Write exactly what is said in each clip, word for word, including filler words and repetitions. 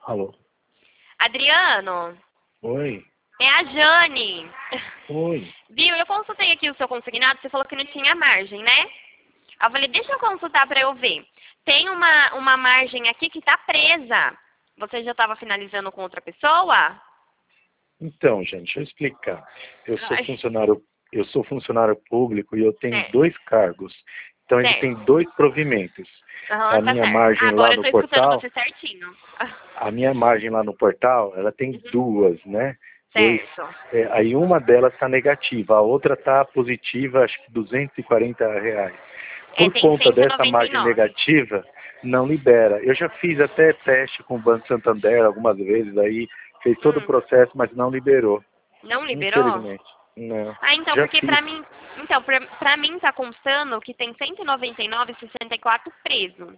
Alô? Adriano, Oi? é a Jane. Oi? Viu, eu consultei aqui o seu consignado, você falou que não tinha margem, né? Eu falei, deixa eu consultar pra eu ver. Tem uma, uma margem aqui que tá presa. Você já estava finalizando com outra pessoa? Então, gente, deixa eu explicar. Eu sou Ai, funcionário, eu sou funcionário público e eu tenho certo, dois cargos. Então ele tem certo. dois provimentos. Aham, A tá minha certo. margem lá Agora eu no tô escutando portal, você certinho. a minha margem lá no portal, ela tem Uhum, duas, né? Dois. certo. É, aí uma delas está negativa, a outra está positiva, acho que duzentos e quarenta reais. É, Por tem conta cento e dessa noventa e margem nove. negativa, não libera. Eu já fiz até teste com o Banco Santander algumas vezes, aí fez todo o Hum, processo, mas não liberou. não liberou? Infelizmente. Não. Ah, então, Já porque fiz. pra mim, então, pra, pra mim tá constando que tem cento e noventa e nove e sessenta e quatro preso.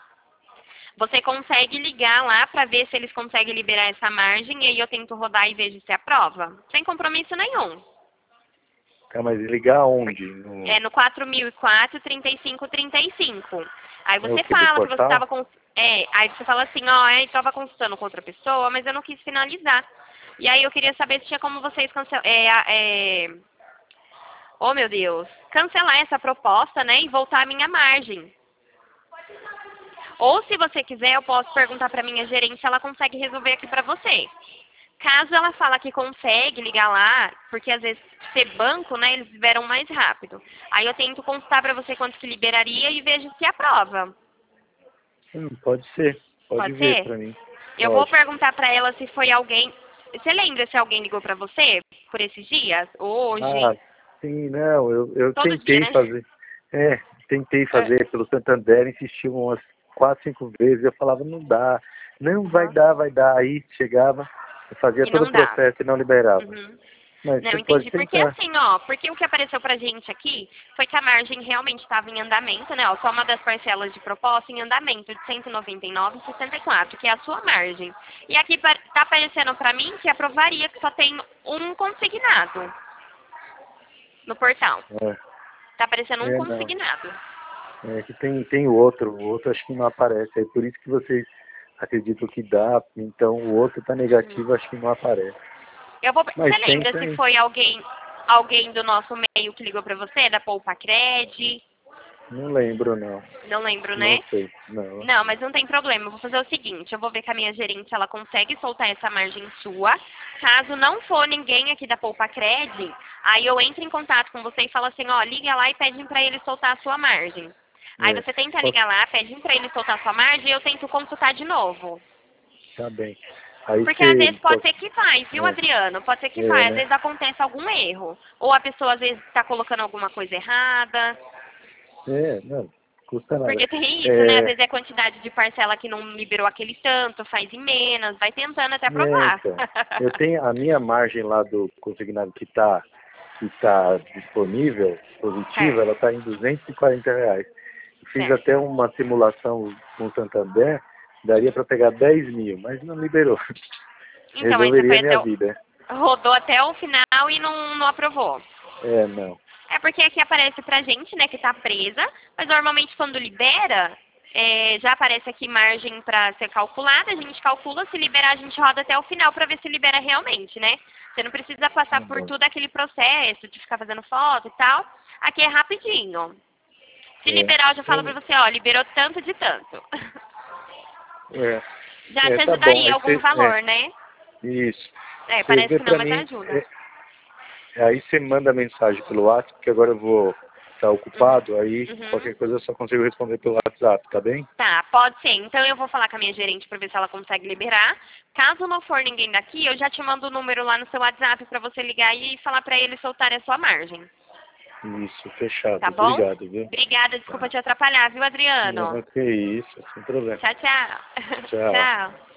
Você consegue ligar lá pra ver se eles conseguem liberar essa margem e aí eu tento rodar e vejo se aprova. Sem compromisso nenhum. Tá, mas ligar onde? No, É no quatro mil e quatro, trinta e cinco, trinta e cinco. Aí é o você que? Do fala que você portal? estava com... É, aí você fala assim, ó, eu estava consultando com outra pessoa, mas eu não quis finalizar. E aí eu queria saber se tinha como vocês cancelar... É, a- é... Oh, meu Deus. Cancelar essa proposta, né, e voltar a minha margem. Ou se você quiser, eu posso perguntar para minha gerente se ela consegue resolver aqui para você. Caso ela fala que consegue ligar lá, porque às vezes ser banco, né, eles liberam mais rápido. Aí eu tento consultar para você quanto que liberaria e vejo se aprova. Hum, pode ser. Pode Pode ver ser? pra mim. Eu vou Pode. perguntar para ela se foi alguém... Você lembra se alguém ligou para você por esses dias? Ah, Hoje? sim, não, eu, eu Todo dia, tentei né? fazer. É, tentei É. fazer pelo Santander, insisti umas quatro, cinco vezes, eu falava, não dá, não vai Aham. dar, vai dar. Aí chegava, eu fazia E todo o não dá. processo e não liberava. Uhum. Mas Não, você pode entendi. Porque tentar. assim, ó, porque o que apareceu pra gente aqui foi que a margem realmente estava em andamento, né? Ó, só uma das parcelas de proposta em andamento de cento e noventa e nove e sessenta e quatro, que é a sua margem. E aqui pa- tá aparecendo pra mim que aprovaria que só tem um consignado no portal. É, Tá aparecendo um é não. consignado. É que tem, tem o outro, o outro acho que não aparece. É por isso que vocês acreditam que dá, então o outro tá negativo, acho que não aparece. Eu vou. Você Mas lembra tenta se aí. foi alguém alguém do nosso meio que ligou pra você, da Poupa Cred? Não lembro não. Não lembro, Não né? sei. Não. Não, mas não tem problema. Eu vou fazer o seguinte, eu vou ver com a minha gerente se ela consegue soltar essa margem sua. Caso não for ninguém aqui da Poupa Cred, aí eu entro em contato com você e falo assim, ó, liga lá e pede pra ele soltar a sua margem. Aí É. você tenta Ó, ligar lá, pede pra ele soltar a sua margem e eu tento consultar de novo. tá bem. Aí Porque às vezes você. pode ser que faz, viu, É, Adriano? Pode ser que é, faz. Às né? vezes acontece algum erro. Ou a pessoa às vezes está colocando alguma coisa errada. É, não, custa nada. Porque tem isso, né? Às É, vezes é quantidade de parcela que não liberou aquele tanto, faz em menos, vai tentando até é, aprovar. então. Eu tenho a minha margem lá do consignado que está que tá disponível, positiva, ela Certo, está em duzentos e quarenta reais. Fiz até certo. uma simulação com o Santander, daria Uhum. para pegar dez mil, mas não liberou. Então, aí você Resolveria foi a até minha o... vida. rodou até o final e não, não aprovou. É, não. É porque aqui aparece pra gente, né, que tá presa, mas normalmente quando libera, é, já aparece aqui margem pra ser calculada, a gente calcula, se liberar a gente roda até o final pra ver se libera realmente, né? Você não precisa passar Tá por bom. todo aquele processo de ficar fazendo foto e tal. Aqui é rapidinho. Se É, liberar, eu já falo pra é, você, ó, liberou tanto de tanto. é, Já é, te tá bom. ajudaria Aí algum você, é, valor, né? isso. É, Você parece vê que não, pra mas mim, ajuda. é, aí você manda mensagem pelo WhatsApp, porque agora eu vou estar Uhum. ocupado, aí Uhum. qualquer coisa eu só consigo responder pelo WhatsApp, tá bem? Tá, pode ser. Então eu vou falar com a minha gerente para ver se ela consegue liberar. Caso não for ninguém daqui, eu já te mando o número lá no seu WhatsApp para você ligar e falar para ele soltar a sua margem. Isso, fechado. Tá bom? Obrigado, viu? Obrigada, desculpa Tá. te atrapalhar, viu, Adriano? Não, que isso, sem problema. Tchau, tchau. Tchau. Tchau.